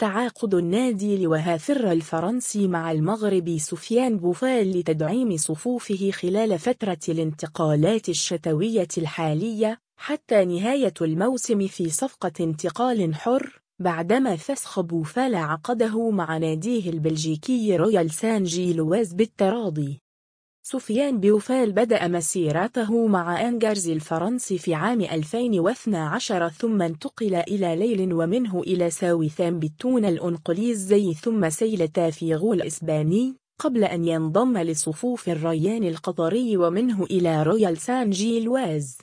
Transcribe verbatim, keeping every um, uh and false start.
تعاقد النادي لوهافر الفرنسي مع المغربي سفيان بوفال لتدعيم صفوفه خلال فترة الانتقالات الشتوية الحالية حتى نهاية الموسم في صفقة انتقال حر، بعدما فسخ بوفال عقده مع ناديه البلجيكي رويال سان جيلواز بالتراضي. سفيان بوفال بدأ مسيرته مع أنجرز الفرنسي في عام ألفين واثني عشر ثم انتقل إلى ليل ومنه إلى ساوثهامبتون الإنجليزي ثم سيلتا فيغو الإسباني قبل أن ينضم لصفوف الريان القطري ومنه إلى رويال سان جيلواز.